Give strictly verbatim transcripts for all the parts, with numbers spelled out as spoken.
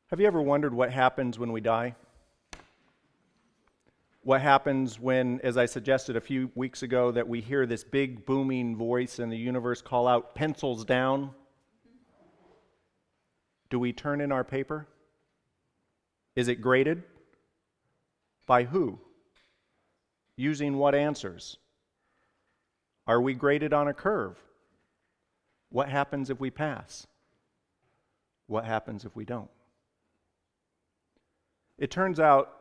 Have you ever wondered what happens when we die? What happens when, as I suggested a few weeks ago, that we hear this big booming voice in the universe call out, "Pencils down"? Do we turn in our paper? Is it graded? By who? Using what answers? Are we graded on a curve? What happens if we pass? What happens if we don't? It turns out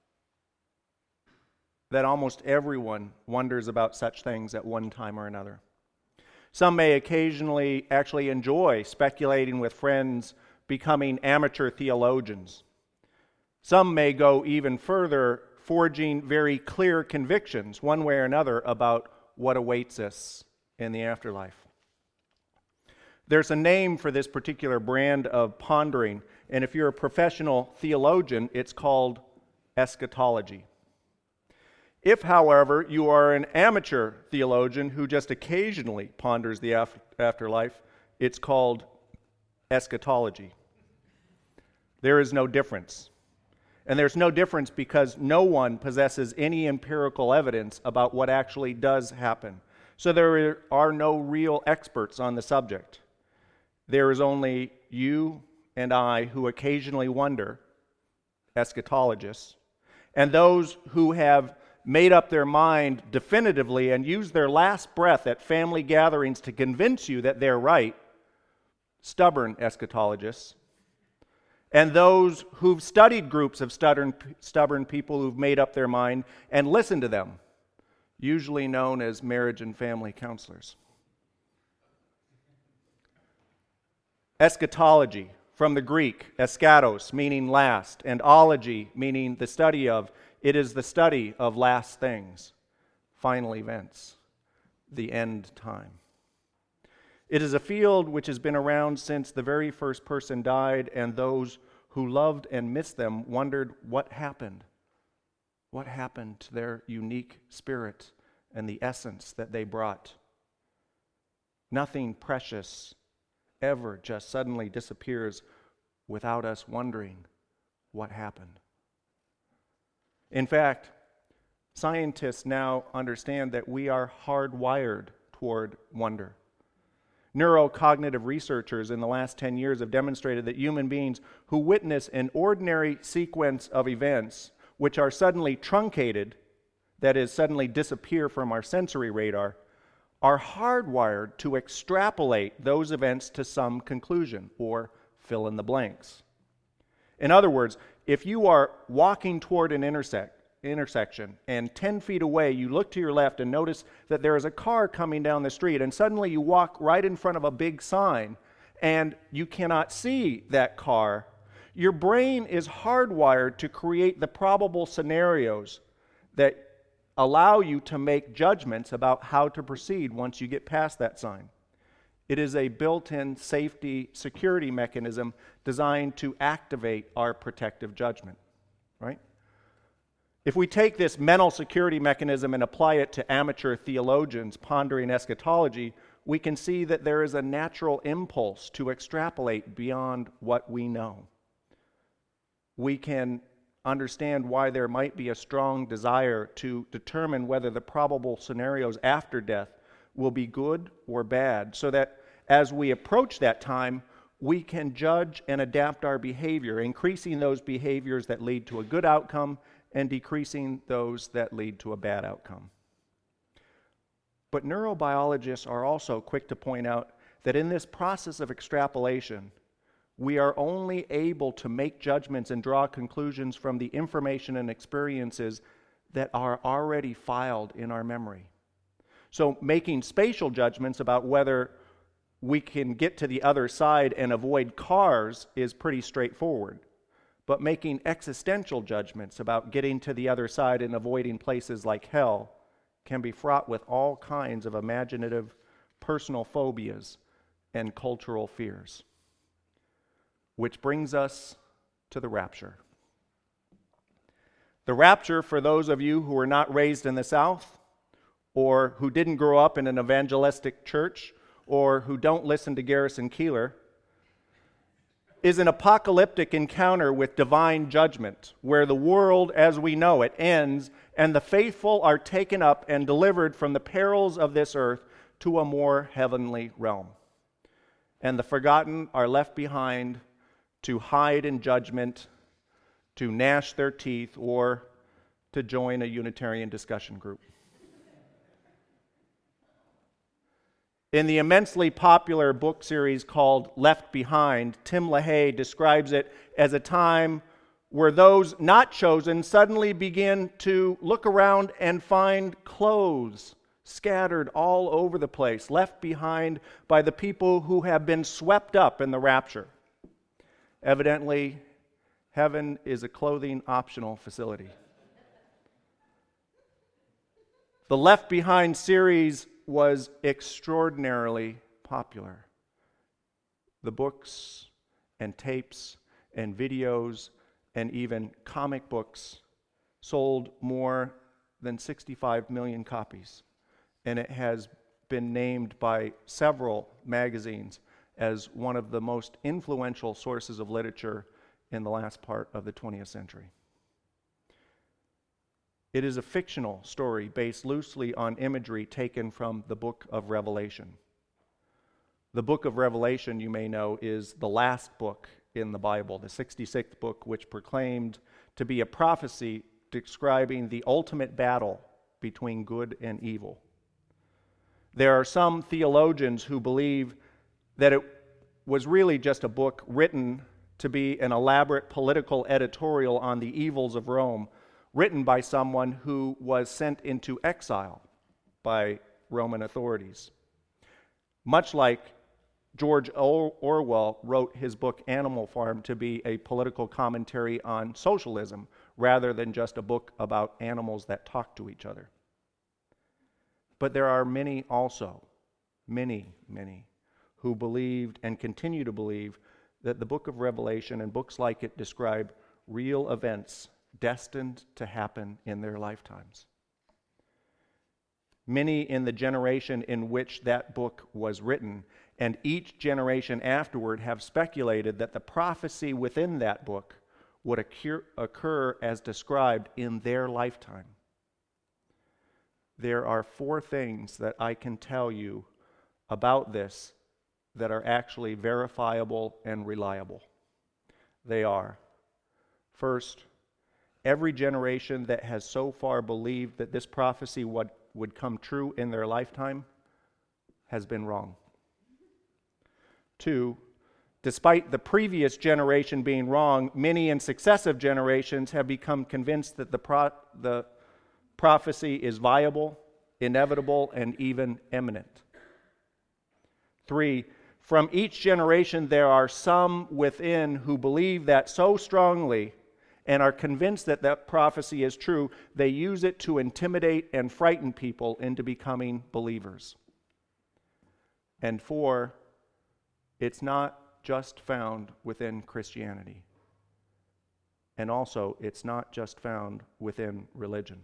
that almost everyone wonders about such things at one time or another. Some may occasionally actually enjoy speculating with friends, becoming amateur theologians. Some may go even further, forging very clear convictions, one way or another, about what awaits us in the afterlife. There's a name for this particular brand of pondering, and if you're a professional theologian, it's called eschatology. If, however, you are an amateur theologian who just occasionally ponders the af- afterlife, it's called eschatology. There is no difference. And there's no difference because no one possesses any empirical evidence about what actually does happen. So there are no real experts on the subject. There is only you and I who occasionally wonder, eschatologists, and those who have made up their mind definitively and use their last breath at family gatherings to convince you that they're right, stubborn eschatologists, and those who've studied groups of stubborn, stubborn people who've made up their mind and listened to them, usually known as marriage and family counselors. Eschatology, from the Greek, eschatos, meaning last, and ology, meaning the study of. It is the study of last things, final events, the end time. It is a field which has been around since the very first person died, and those who loved and missed them wondered what happened. What happened to their unique spirit and the essence that they brought? Nothing precious ever just suddenly disappears without us wondering what happened. In fact, scientists now understand that we are hardwired toward wonder. Neurocognitive researchers in the last ten years have demonstrated that human beings who witness an ordinary sequence of events which are suddenly truncated, that is, suddenly disappear from our sensory radar, are hardwired to extrapolate those events to some conclusion or fill in the blanks. In other words, if you are walking toward an intersect, intersection and ten feet away you look to your left and notice that there is a car coming down the street, and suddenly you walk right in front of a big sign and you cannot see that car, your brain is hardwired to create the probable scenarios that allow you to make judgments about how to proceed once you get past that sign. It is a built-in safety security mechanism designed to activate our protective judgment, right? If we take this mental security mechanism and apply it to amateur theologians pondering eschatology, we can see that there is a natural impulse to extrapolate beyond what we know. We can understand why there might be a strong desire to determine whether the probable scenarios after death will be good or bad, so that as we approach that time, we can judge and adapt our behavior, increasing those behaviors that lead to a good outcome and decreasing those that lead to a bad outcome. But neurobiologists are also quick to point out that in this process of extrapolation, we are only able to make judgments and draw conclusions from the information and experiences that are already filed in our memory. So making spatial judgments about whether we can get to the other side and avoid cars is pretty straightforward. But making existential judgments about getting to the other side and avoiding places like hell can be fraught with all kinds of imaginative personal phobias and cultural fears. Which brings us to the rapture. The rapture, for those of you who were not raised in the South, or who didn't grow up in an evangelistic church, or who don't listen to Garrison Keillor, is an apocalyptic encounter with divine judgment, where the world as we know it ends and the faithful are taken up and delivered from the perils of this earth to a more heavenly realm. And the forgotten are left behind to hide in judgment, to gnash their teeth, or to join a Unitarian discussion group. In the immensely popular book series called Left Behind, Tim LaHaye describes it as a time where those not chosen suddenly begin to look around and find clothes scattered all over the place, left behind by the people who have been swept up in the rapture. Evidently, heaven is a clothing optional facility. The Left Behind series was extraordinarily popular. The books and tapes and videos and even comic books sold more than sixty-five million copies, and it has been named by several magazines as one of the most influential sources of literature in the last part of the twentieth century. It is a fictional story based loosely on imagery taken from the book of Revelation. The book of Revelation, you may know, is the last book in the Bible, the sixty-sixth book, which proclaimed to be a prophecy describing the ultimate battle between good and evil. There are some theologians who believe that it was really just a book written to be an elaborate political editorial on the evils of Rome, written by someone who was sent into exile by Roman authorities. Much like George Orwell wrote his book Animal Farm to be a political commentary on socialism rather than just a book about animals that talk to each other. But there are many also, many, many, who believed and continue to believe that the book of Revelation and books like it describe real events destined to happen in their lifetimes. Many in the generation in which that book was written, and each generation afterward, have speculated that the prophecy within that book would occur, occur as described in their lifetime. There are four things that I can tell you about this that are actually verifiable and reliable. They are, first, every generation that has so far believed that this prophecy would, would come true in their lifetime has been wrong. Two, despite the previous generation being wrong, many in successive generations have become convinced that the, pro- the prophecy is viable, inevitable, and even imminent. Three, from each generation there are some within who believe that so strongly and are convinced that that prophecy is true, they use it to intimidate and frighten people into becoming believers. And four, it's not just found within Christianity. And also, it's not just found within religion.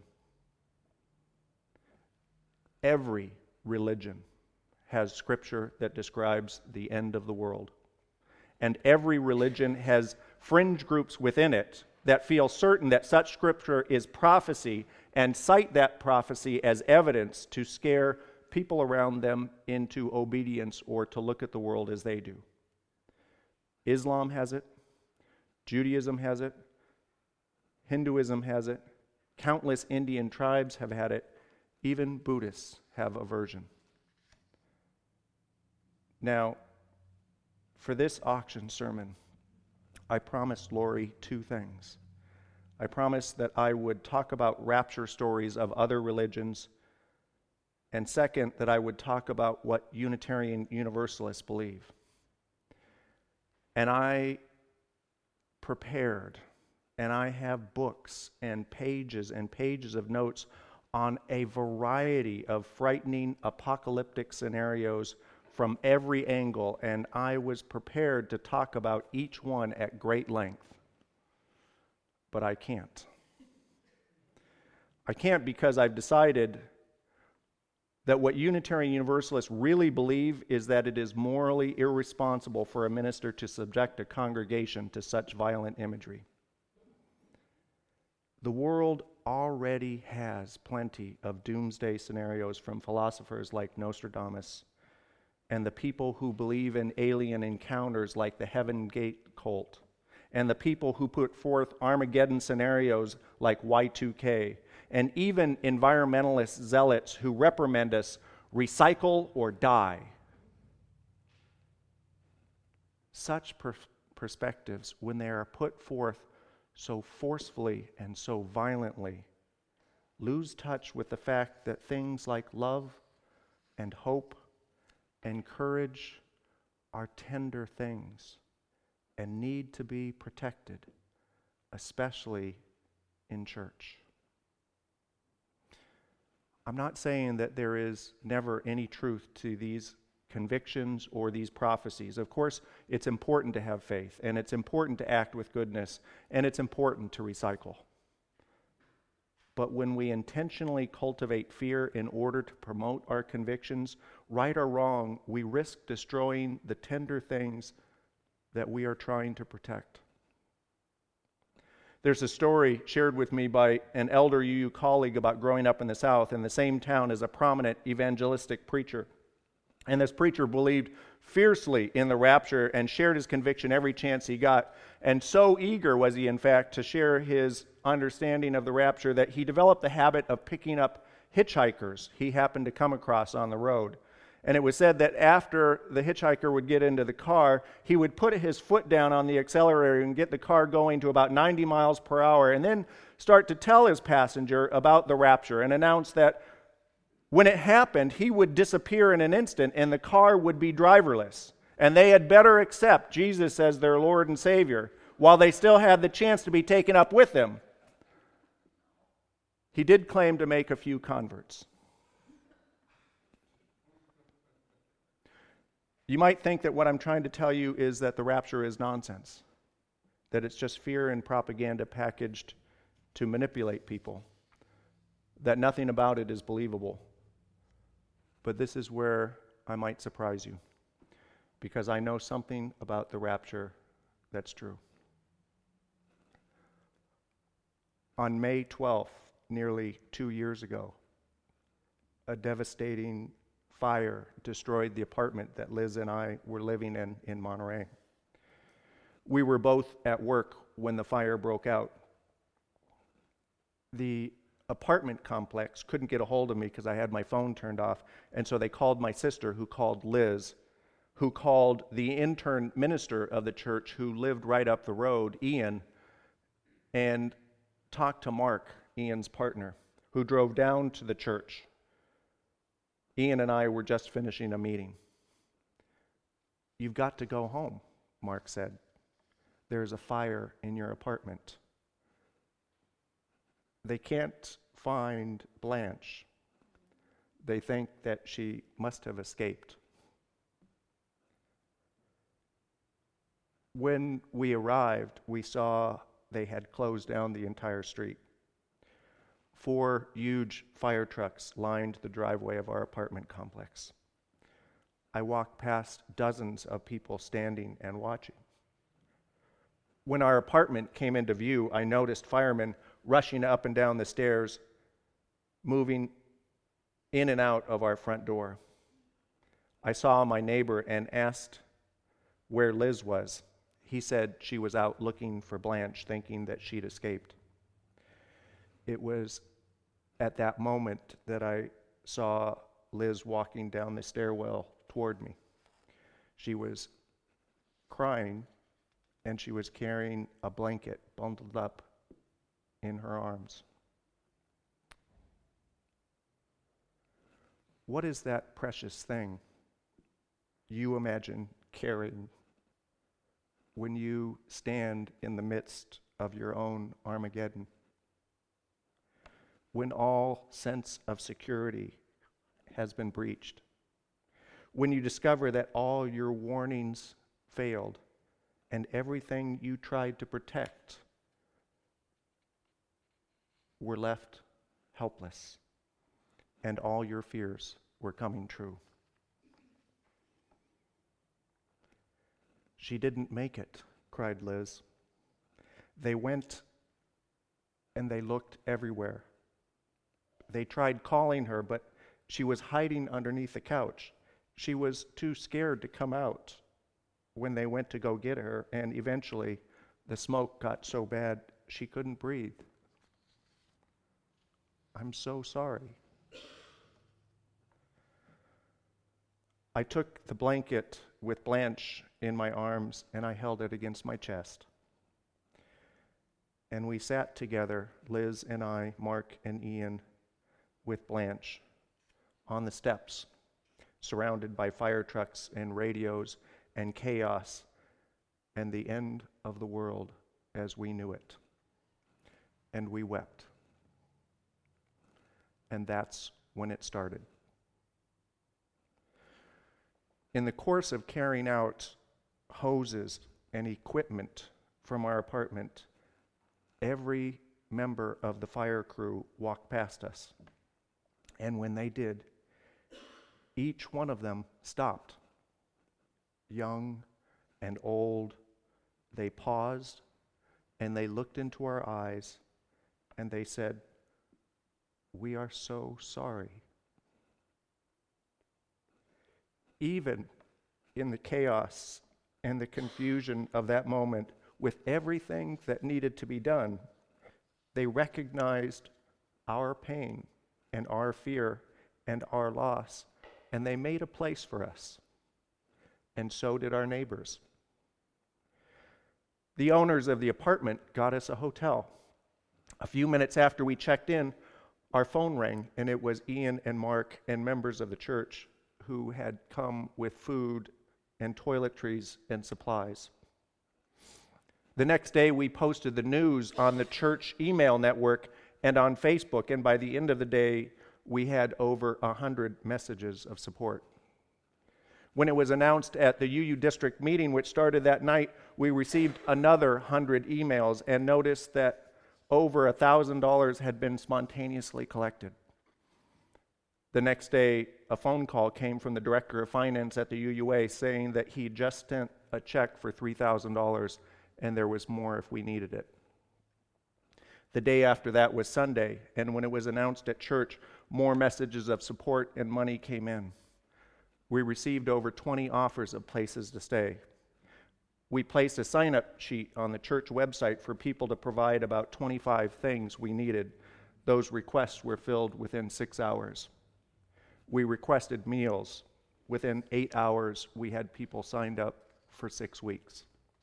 Every religion has scripture that describes the end of the world. And every religion has fringe groups within it that feel certain that such scripture is prophecy and cite that prophecy as evidence to scare people around them into obedience or to look at the world as they do. Islam has it. Judaism has it. Hinduism has it. Countless Indian tribes have had it. Even Buddhists have a version. Now, for this auction sermon, I promised Lori two things. I promised that I would talk about rapture stories of other religions, and second, that I would talk about what Unitarian Universalists believe. And I prepared, and I have books and pages and pages of notes on a variety of frightening apocalyptic scenarios from every angle, and I was prepared to talk about each one at great length. But I can't. I can't because I've decided that what Unitarian Universalists really believe is that it is morally irresponsible for a minister to subject a congregation to such violent imagery. The world already has plenty of doomsday scenarios from philosophers like Nostradamus and the people who believe in alien encounters like the Heaven Gate cult, and the people who put forth Armageddon scenarios like Y two K, and even environmentalist zealots who reprimand us, recycle or die. Such per- perspectives, when they are put forth so forcefully and so violently, lose touch with the fact that things like love and hope and courage are tender things and need to be protected, especially in church. I'm not saying that there is never any truth to these convictions or these prophecies. Of course, it's important to have faith, and it's important to act with goodness, and it's important to recycle. But when we intentionally cultivate fear in order to promote our convictions, right or wrong, we risk destroying the tender things that we are trying to protect. There's a story shared with me by an elder U U colleague about growing up in the South in the same town as a prominent evangelistic preacher. And this preacher believed fiercely in the rapture and shared his conviction every chance he got. And so eager was he, in fact, to share his understanding of the rapture that he developed the habit of picking up hitchhikers he happened to come across on the road. And it was said that after the hitchhiker would get into the car, he would put his foot down on the accelerator and get the car going to about ninety miles per hour, and then start to tell his passenger about the rapture and announce that when it happened, he would disappear in an instant and the car would be driverless. And they had better accept Jesus as their Lord and Savior while they still had the chance to be taken up with him. He did claim to make a few converts. You might think that what I'm trying to tell you is that the rapture is nonsense, that it's just fear and propaganda packaged to manipulate people, that nothing about it is believable. But this is where I might surprise you, because I know something about the rapture that's true. On May twelfth, nearly two years ago, a devastating fire destroyed the apartment that Liz and I were living in in Monterey. We were both at work when the fire broke out. The apartment complex couldn't get a hold of me because I had my phone turned off, and so they called my sister, who called Liz, who called the intern minister of the church who lived right up the road, Ian, and talked to Mark, Ian's partner, who drove down to the church. Ian and I were just finishing a meeting. "You've got to go home," Mark said. "There's a fire in your apartment." They can't find Blanche. They think that she must have escaped. When we arrived, we saw they had closed down the entire street. Four huge fire trucks lined the driveway of our apartment complex. I walked past dozens of people standing and watching. When our apartment came into view, I noticed firemen rushing up and down the stairs, moving in and out of our front door. I saw my neighbor and asked where Liz was. He said she was out looking for Blanche, thinking that she'd escaped. It was at that moment that I saw Liz walking down the stairwell toward me. She was crying, and she was carrying a blanket bundled up in her arms. What is that precious thing you imagine carrying when you stand in the midst of your own Armageddon? When all sense of security has been breached? When you discover that all your warnings failed and everything you tried to protect were left helpless, and all your fears were coming true. "She didn't make it," cried Liz. "They went and they looked everywhere. They tried calling her, but she was hiding underneath the couch. She was too scared to come out when they went to go get her, and eventually the smoke got so bad she couldn't breathe. I'm so sorry." I took the blanket with Blanche in my arms and I held it against my chest. And we sat together, Liz and I, Mark and Ian, with Blanche on the steps, surrounded by fire trucks and radios and chaos and the end of the world as we knew it. And we wept. And that's when it started. In the course of carrying out hoses and equipment from our apartment, every member of the fire crew walked past us. And when they did, each one of them stopped. Young and old, they paused and they looked into our eyes and they said, "We are so sorry." Even in the chaos and the confusion of that moment, with everything that needed to be done, they recognized our pain and our fear and our loss, and they made a place for us. And so did our neighbors. The owners of the apartment got us a hotel. A few minutes after we checked in, our phone rang, and it was Ian and Mark and members of the church who had come with food and toiletries and supplies. The next day, we posted the news on the church email network and on Facebook, and by the end of the day, we had over a hundred messages of support. When it was announced at the U U district meeting, which started that night, we received another hundred emails and noticed that over a thousand dollars had been spontaneously collected. The next day, a phone call came from the director of finance at the U U A saying that he just sent a check for three thousand dollars and there was more if we needed it. The day after that was Sunday, and when it was announced at church, more messages of support and money came in. We received over twenty offers of places to stay. We placed a sign-up sheet on the church website for people to provide about twenty-five things we needed. Those requests were filled within six hours. We requested meals. Within eight hours, we had people signed up for six weeks.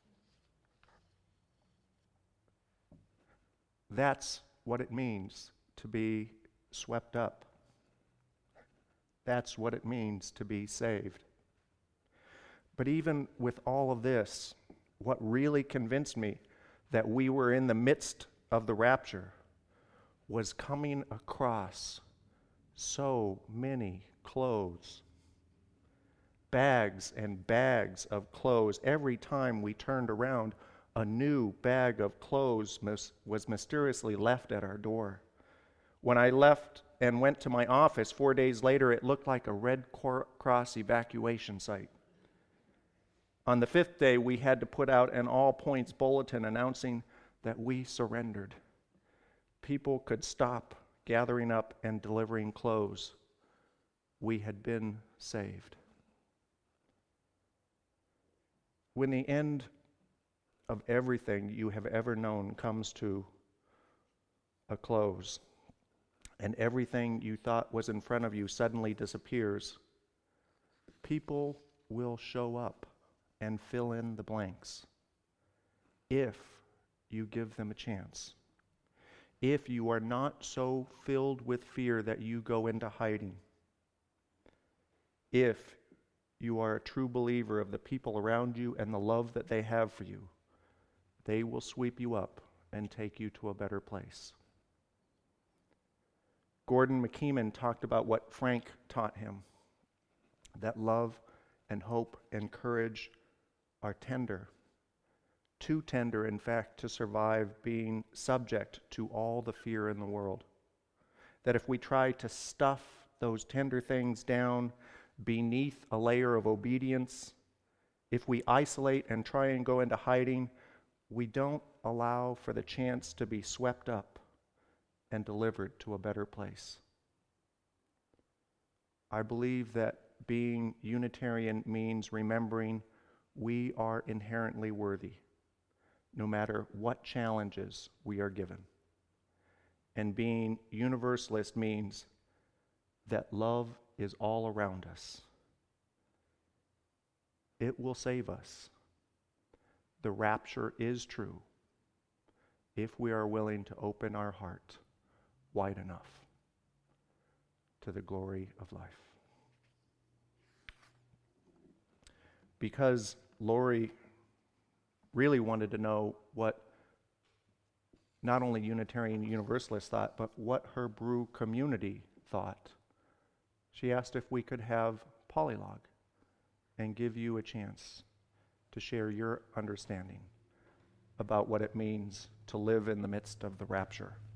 That's what it means to be swept up. That's what it means to be saved. But even with all of this, what really convinced me that we were in the midst of the rapture was coming across so many clothes. Bags and bags of clothes. Every time we turned around, a new bag of clothes mis- was mysteriously left at our door. When I left and went to my office four days later, it looked like a Red Cross evacuation site. On the fifth day, we had to put out an all-points bulletin announcing that we surrendered. People could stop gathering up and delivering clothes. We had been saved. When the end of everything you have ever known comes to a close, and everything you thought was in front of you suddenly disappears, people will show up and fill in the blanks if you give them a chance. If you are not so filled with fear that you go into hiding, if you are a true believer of the people around you and the love that they have for you, they will sweep you up and take you to a better place. Gordon McKeeman talked about what Frank taught him, that love and hope and courage are tender, too tender, in fact, to survive being subject to all the fear in the world. That if we try to stuff those tender things down beneath a layer of obedience, if we isolate and try and go into hiding, we don't allow for the chance to be swept up and delivered to a better place. I believe that being Unitarian means remembering we are inherently worthy, no matter what challenges we are given. And being Universalist means that love is all around us. It will save us. The rapture is true if we are willing to open our heart wide enough to the glory of life. Because Lori really wanted to know what not only Unitarian Universalists thought, but what her brew community thought, she asked if we could have Polylog and give you a chance to share your understanding about what it means to live in the midst of the rapture.